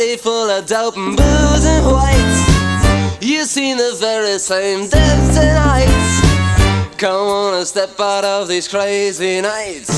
city full of dope and booze and whites. You've seen the very same depths and heights. Come on and step out of these crazy nights.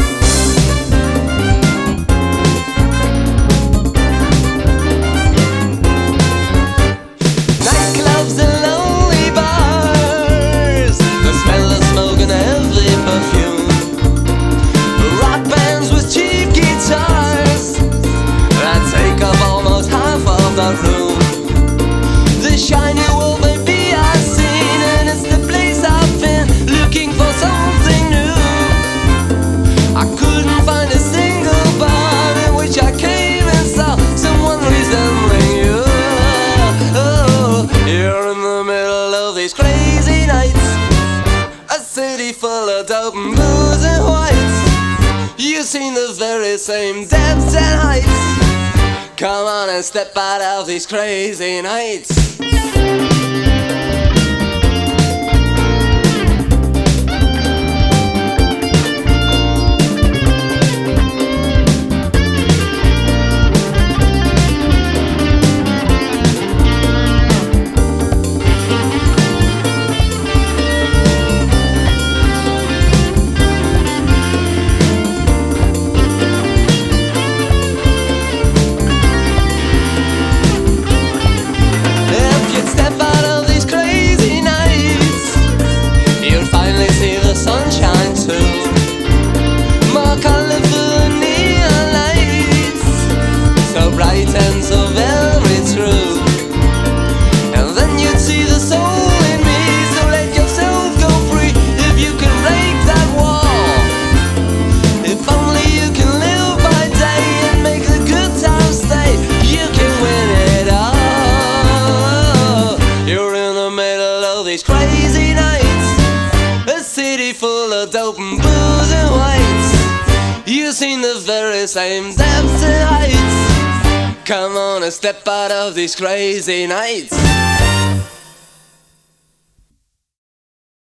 Nightclubs and lonely bars, the smell of smoke and heavy perfume. Rock bands with cheap guitars that take up almost half of the room. The shiny wall baby I've seen, and it's the place I've been looking for something new. I couldn't find a single bar in which I came and saw someone resembling you. Oh, you're in the middle of these crazy nights, a city full of dope and booze and whites. You've seen the very same depths and heights. Come on and step out of these crazy nights. And so very true. And then you'd see the soul in me. So let yourself go free if you can break that wall. If only you can live by day and make the good times stay, you can win it all. You're in the middle of these crazy nights, a city full of dope and booze and whites. You've seen the very same depths and heights. Come on and step out of these crazy nights.